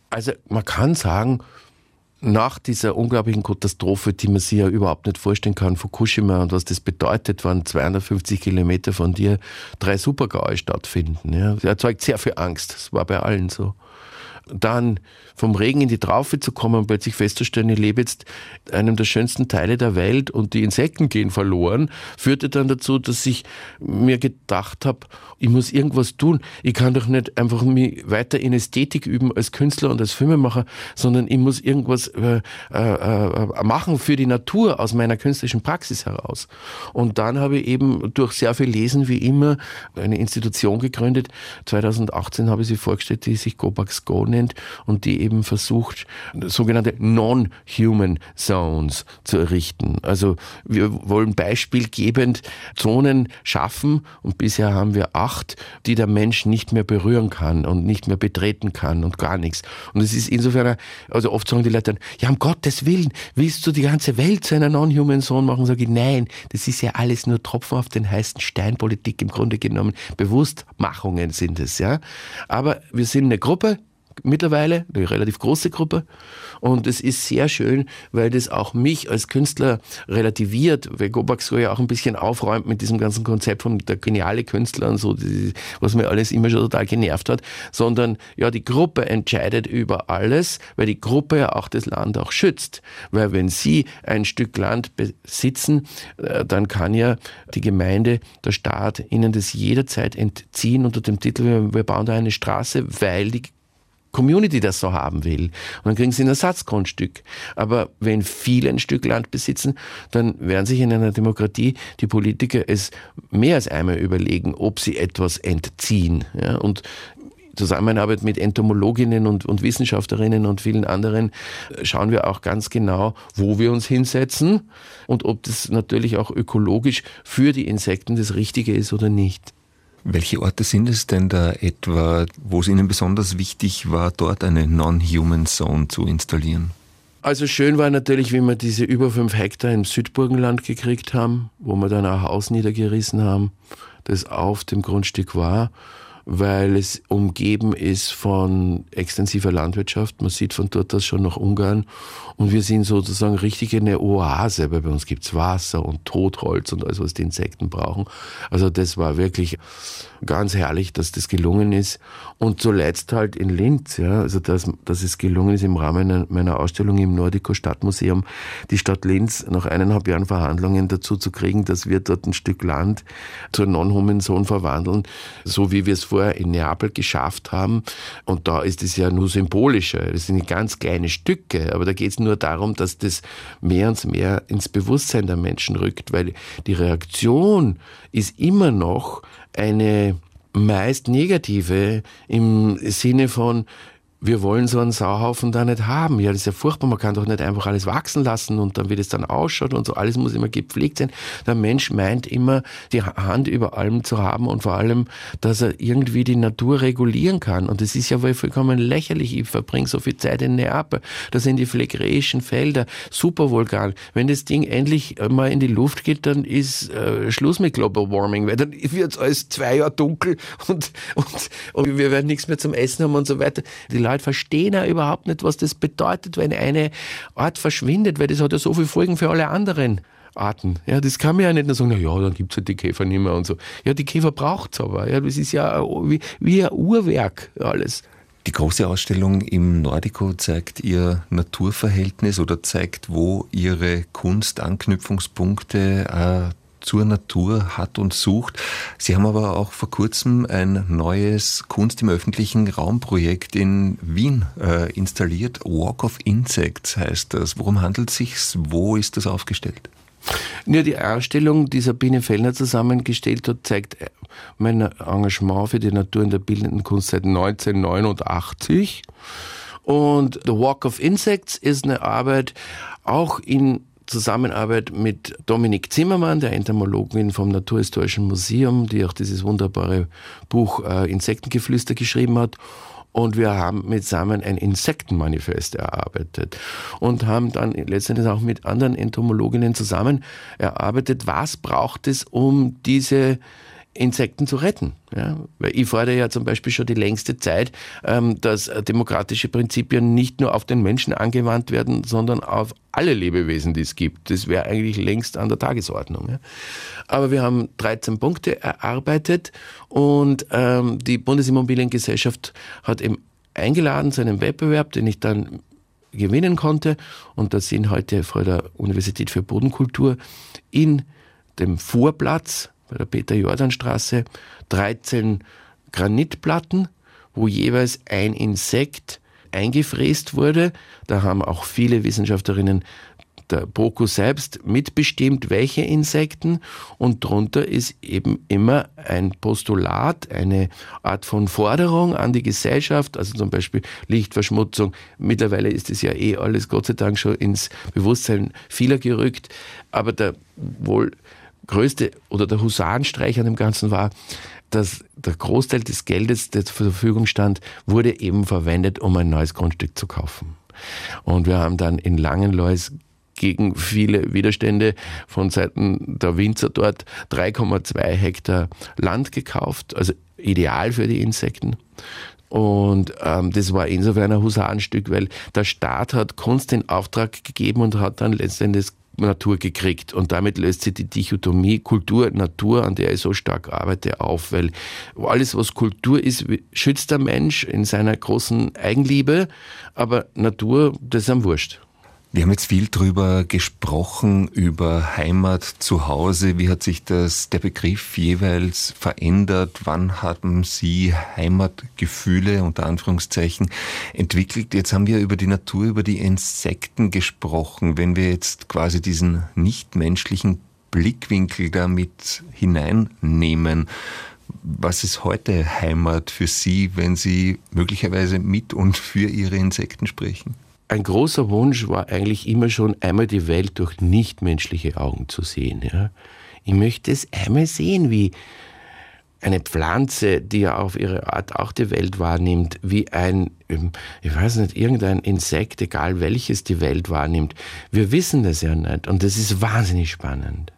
Also man kann sagen, nach dieser unglaublichen Katastrophe, die man sich ja überhaupt nicht vorstellen kann, Fukushima und was das bedeutet, wenn 250 Kilometer von dir 3 Supergaue stattfinden. Ja. Das erzeugt sehr viel Angst. Das war bei allen so. Dann vom Regen in die Traufe zu kommen und plötzlich festzustellen, ich lebe jetzt in einem der schönsten Teile der Welt und die Insekten gehen verloren, führte dann dazu, dass ich mir gedacht habe, ich muss irgendwas tun. Ich kann doch nicht einfach mich weiter in Ästhetik üben als Künstler und als Filmemacher, sondern ich muss irgendwas machen für die Natur aus meiner künstlerischen Praxis heraus. Und dann habe ich eben durch sehr viel Lesen wie immer eine Institution gegründet. 2018 habe ich sie vorgestellt, die sich Go Bugs Go nennt und die eben versucht, sogenannte Non-Human Zones zu errichten. Also wir wollen beispielgebend Zonen schaffen und bisher haben wir 8, die der Mensch nicht mehr berühren kann und nicht mehr betreten kann und gar nichts. Und es ist insofern, also oft sagen die Leute dann, ja, um Gottes Willen, willst du die ganze Welt zu einer Non-Human Zone machen? Sage ich, nein, das ist ja alles nur Tropfen auf den heißen Stein, Politik im Grunde genommen. Bewusstmachungen sind es, ja. Aber wir sind eine Gruppe, mittlerweile, eine relativ große Gruppe. Und es ist sehr schön, weil das auch mich als Künstler relativiert, weil Go Bugs Go ja auch ein bisschen aufräumt mit diesem ganzen Konzept von der geniale Künstler und so, was mir alles immer schon total genervt hat, sondern ja, die Gruppe entscheidet über alles, weil die Gruppe ja auch das Land auch schützt. Weil wenn sie ein Stück Land besitzen, dann kann ja die Gemeinde, der Staat ihnen das jederzeit entziehen unter dem Titel, wir bauen da eine Straße, weil die Community das so haben will. Und dann kriegen sie ein Ersatzgrundstück. Aber wenn viele ein Stück Land besitzen, dann werden sich in einer Demokratie die Politiker es mehr als einmal überlegen, ob sie etwas entziehen. Ja, und Zusammenarbeit mit Entomologinnen und Wissenschaftlerinnen und vielen anderen schauen wir auch ganz genau, wo wir uns hinsetzen und ob das natürlich auch ökologisch für die Insekten das Richtige ist oder nicht. Welche Orte sind es denn da etwa, wo es Ihnen besonders wichtig war, dort eine Non-Human Zone zu installieren? Also schön war natürlich, wie wir diese über 5 Hektar im Südburgenland gekriegt haben, wo wir dann ein Haus niedergerissen haben, das auf dem Grundstück war, weil es umgeben ist von extensiver Landwirtschaft. Man sieht von dort aus schon nach Ungarn. Und wir sind sozusagen richtig eine Oase, weil bei uns gibt's Wasser und Totholz und alles, was die Insekten brauchen. Also das war wirklich ganz herrlich, dass das gelungen ist. Und zuletzt halt in Linz, ja, also dass es gelungen ist im Rahmen meiner Ausstellung im Nordico Stadtmuseum, die Stadt Linz nach 1,5 Jahren Verhandlungen dazu zu kriegen, dass wir dort ein Stück Land zur Non-Human Zone verwandeln, so wie wir es vorher in Neapel geschafft haben. Und da ist es ja nur symbolischer. Das sind ganz kleine Stücke, aber da geht es nur darum, dass das mehr und mehr ins Bewusstsein der Menschen rückt, weil die Reaktion ist immer noch eine meist negative im Sinne von, wir wollen so einen Sauhaufen da nicht haben. Ja, das ist ja furchtbar, man kann doch nicht einfach alles wachsen lassen und dann, wie das dann ausschaut und so, alles muss immer gepflegt sein. Der Mensch meint immer, die Hand über allem zu haben und vor allem, dass er irgendwie die Natur regulieren kann. Und das ist ja wohl vollkommen lächerlich. Ich verbringe so viel Zeit in Neapel, da sind die phlegräischen Felder, Supervulkan. Wenn das Ding endlich mal in die Luft geht, dann ist Schluss mit Global Warming, weil dann wird es alles 2 Jahre dunkel und wir werden nichts mehr zum Essen haben und so weiter. Die Leute verstehen ja überhaupt nicht, was das bedeutet, wenn eine Art verschwindet, weil das hat ja so viele Folgen für alle anderen Arten. Ja, das kann man ja nicht nur sagen, na ja, dann gibt's halt die Käfer nicht mehr und so. Ja, die Käfer braucht's aber. Ja, das ist ja wie ein Uhrwerk alles. Die große Ausstellung im Nordico zeigt Ihr Naturverhältnis oder zeigt, wo Ihre Kunst Anknüpfungspunkte zur Natur hat und sucht. Sie haben aber auch vor kurzem ein neues Kunst im öffentlichen Raum-Projekt in Wien installiert. Walk of Insects heißt das. Worum handelt es sich? Wo ist das aufgestellt? Ja, die Ausstellung, die Sabine Fellner zusammengestellt hat, zeigt mein Engagement für die Natur in der bildenden Kunst seit 1989. Und The Walk of Insects ist eine Arbeit auch in Zusammenarbeit mit Dominik Zimmermann, der Entomologin vom Naturhistorischen Museum, die auch dieses wunderbare Buch Insektengeflüster geschrieben hat. Und wir haben zusammen ein Insektenmanifest erarbeitet und haben dann letztendlich auch mit anderen Entomologinnen zusammen erarbeitet, was braucht es, um diese Insekten zu retten. Ja? Weil ich fordere ja zum Beispiel schon die längste Zeit, dass demokratische Prinzipien nicht nur auf den Menschen angewandt werden, sondern auf alle Lebewesen, die es gibt. Das wäre eigentlich längst an der Tagesordnung. Ja? Aber wir haben 13 Punkte erarbeitet und die Bundesimmobiliengesellschaft hat eben eingeladen zu einem Wettbewerb, den ich dann gewinnen konnte. Und da sind heute vor der Universität für Bodenkultur in dem Vorplatz bei der Peter-Jordan-Straße 13 Granitplatten, wo jeweils ein Insekt eingefräst wurde. Da haben auch viele Wissenschaftlerinnen der BOKU selbst mitbestimmt, welche Insekten. Und drunter ist eben immer ein Postulat, eine Art von Forderung an die Gesellschaft, also zum Beispiel Lichtverschmutzung. Mittlerweile ist es ja alles Gott sei Dank schon ins Bewusstsein vieler gerückt. Aber der wohl größte oder der Husarenstreich an dem Ganzen war, dass der Großteil des Geldes, das zur Verfügung stand, wurde eben verwendet, um ein neues Grundstück zu kaufen. Und wir haben dann in Langenlois gegen viele Widerstände von Seiten der Winzer dort 3,2 Hektar Land gekauft, also ideal für die Insekten. Und das war insofern ein Husarenstück, weil der Staat hat Kunst in Auftrag gegeben und hat dann letztendlich Natur gekriegt. Und damit löst sich die Dichotomie Kultur-Natur, an der ich so stark arbeite, auf. Weil alles, was Kultur ist, schützt der Mensch in seiner großen Eigenliebe, aber Natur, das ist ihm wurscht. Wir haben jetzt viel drüber gesprochen, über Heimat, Zuhause. Wie hat sich der Begriff jeweils verändert? Wann haben Sie Heimatgefühle, unter Anführungszeichen, entwickelt? Jetzt haben wir über die Natur, über die Insekten gesprochen. Wenn wir jetzt quasi diesen nichtmenschlichen Blickwinkel damit hineinnehmen, was ist heute Heimat für Sie, wenn Sie möglicherweise mit und für Ihre Insekten sprechen? Ein großer Wunsch war eigentlich immer schon, einmal die Welt durch nichtmenschliche Augen zu sehen. Ja. Ich möchte es einmal sehen, wie eine Pflanze, die ja auf ihre Art auch die Welt wahrnimmt, wie irgendein Insekt, egal welches, die Welt wahrnimmt. Wir wissen das ja nicht und das ist wahnsinnig spannend.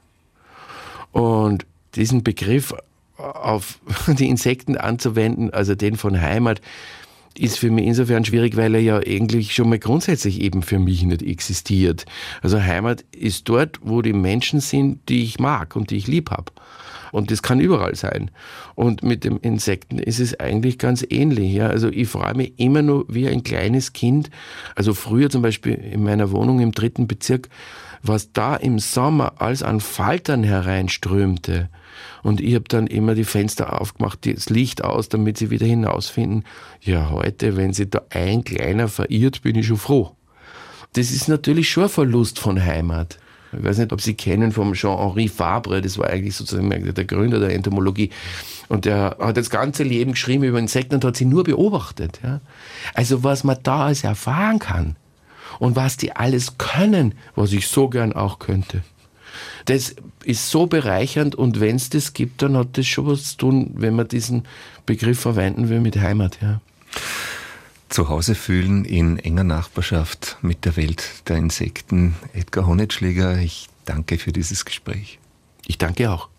Und diesen Begriff auf die Insekten anzuwenden, also den von Heimat, ist für mich insofern schwierig, weil er ja eigentlich schon mal grundsätzlich eben für mich nicht existiert. Also Heimat ist dort, wo die Menschen sind, die ich mag und die ich lieb habe. Und das kann überall sein. Und mit dem Insekten ist es eigentlich ganz ähnlich. Ja. Also ich freue mich immer nur wie ein kleines Kind. Also früher zum Beispiel in meiner Wohnung im 3. Bezirk, was da im Sommer als an Faltern hereinströmte. Und ich habe dann immer die Fenster aufgemacht, das Licht aus, damit sie wieder hinausfinden. Ja, heute, wenn sich da ein Kleiner verirrt, bin ich schon froh. Das ist natürlich schon ein Verlust von Heimat. Ich weiß nicht, ob Sie kennen vom Jean-Henri Fabre, das war eigentlich sozusagen der Gründer der Entomologie. Und der hat das ganze Leben geschrieben über Insekten und hat sie nur beobachtet. Ja. Also was man da alles erfahren kann und was die alles können, was ich so gern auch könnte. Das ist so bereichernd und wenn es das gibt, dann hat das schon was zu tun, wenn man diesen Begriff verwenden will mit Heimat. Ja. Zuhause fühlen in enger Nachbarschaft mit der Welt der Insekten. Edgar Honetschläger, ich danke für dieses Gespräch. Ich danke auch.